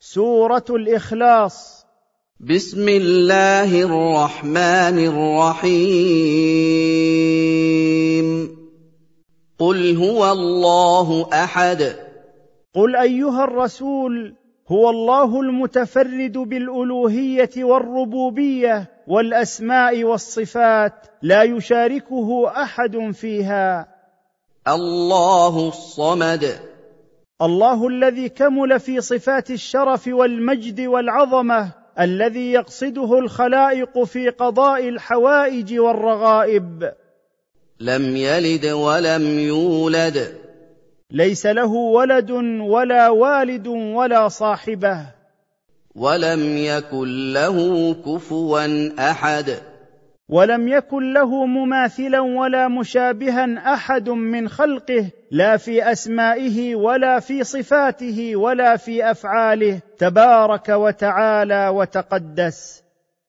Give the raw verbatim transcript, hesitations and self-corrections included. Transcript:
سورة الإخلاص. بسم الله الرحمن الرحيم. قل هو الله أحد. قل أيها الرسول، هو الله المتفرد بالألوهية والربوبية والأسماء والصفات، لا يشاركه أحد فيها. الله الصمد. الله الذي كمل في صفات الشرف والمجد والعظمة، الذي يقصده الخلائق في قضاء الحوائج والرغائب. لم يلد ولم يولد. ليس له ولد ولا والد ولا صاحبة. ولم يكن له كفوا أحد. ولم يكن له مماثلا ولا مشابها أحد من خلقه، لا في أسمائه ولا في صفاته ولا في أفعاله، تبارك وتعالى وتقدس.